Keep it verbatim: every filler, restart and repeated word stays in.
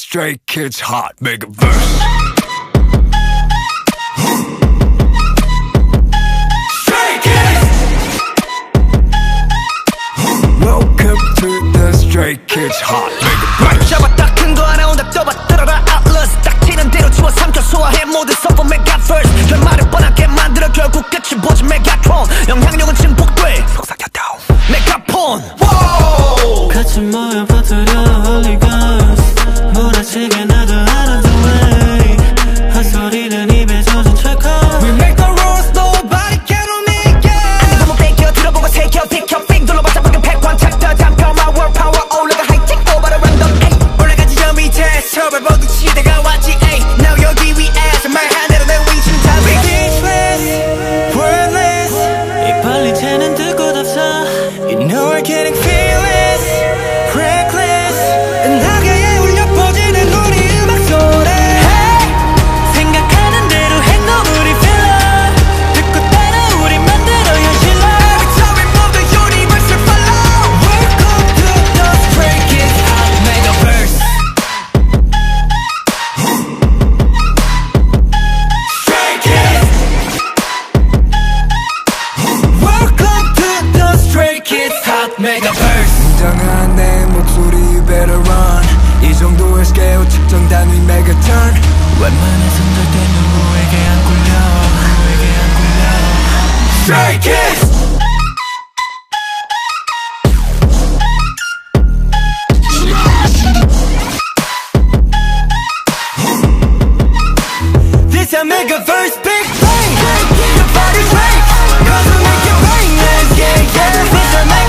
Stray Kids hot Megaverse. Stray Kids. Welcome to the Stray Kids hot Megaverse. 잡았다 큰 거 하나 온다 떠봐 들어라 Atlas 딱 치는 대로 주워 삼켜 소화해 모두 서버 Megaverse. 결말을 뻔하게 만들어 결국 끝이 보지 Megatron. 영향력은 증폭돼 속삭였다 메가폰. 같이 모여 퍼뜨려 Holy Ghost. 몰아치게 나도 out of the way. 헛소리는 입에 젖은 철컥. We make the rules nobody can make it. 한번 뺏겨 들어보고 새겨 비켜 빙 둘러봤자 방금 백관 챕터 담겨 my world power 올라가 하이팅 over the random ay. 올라가지 저 밑에 서버 모두 시대가 왔지 ay. Now 여기 위에서 말한 대로 내 위치는 다 speechless wordless. 이 빨리 새는 뜻껏 없어. You know we're getting fearless reckless. 은하계에 울려 퍼지는 우리 음악 소리. Hey! 생각하는 대로 행동 우리 filler. 듣고 따라 우리 만들어 현실로. Every time we move the universe will follow. Welcome to the Stray Kids hot Megaverse. Stray Kids. Welcome to the Stray Kids hot Megaverse. 당한 내 목소리 you better run. 이 정도의 스케일 측정 단위 메가턴. 웬만해선 절대 누구에게 안 굴려. 누구에게 안 굴려. Stray Kids. This a Megaverse big bang. Your body's right, 'cause we make it rain. Yeah, yeah, yeah. This a Megaverse.